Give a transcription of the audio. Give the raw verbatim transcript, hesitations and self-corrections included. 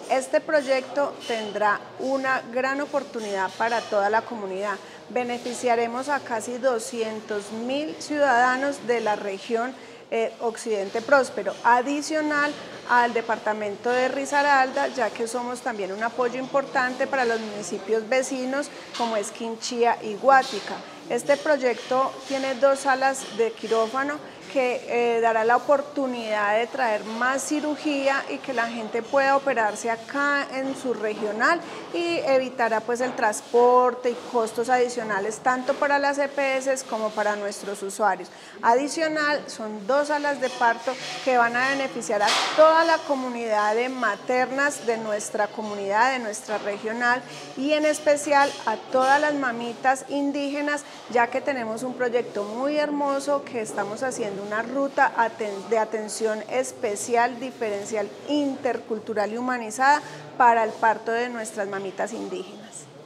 Este proyecto tendrá una gran oportunidad para toda la comunidad. Beneficiaremos a casi doscientos mil ciudadanos de la región eh, Occidente Próspero, adicional al departamento de Risaralda, ya que somos también un apoyo importante para los municipios vecinos como es Quinchía y Guática. Este proyecto tiene dos salas de quirófano que eh, dará la oportunidad de traer más cirugía y que la gente pueda operarse acá en su regional y evitará pues el transporte y costos adicionales tanto para las E P S como para nuestros usuarios. Adicional, son dos salas de parto que van a beneficiar a toda la comunidad de maternas de nuestra comunidad, de nuestra regional y en especial a todas las mamitas indígenas, ya que tenemos un proyecto muy hermoso que estamos haciendo una ruta de atención especial, diferencial, intercultural y humanizada para el parto de nuestras mamitas indígenas.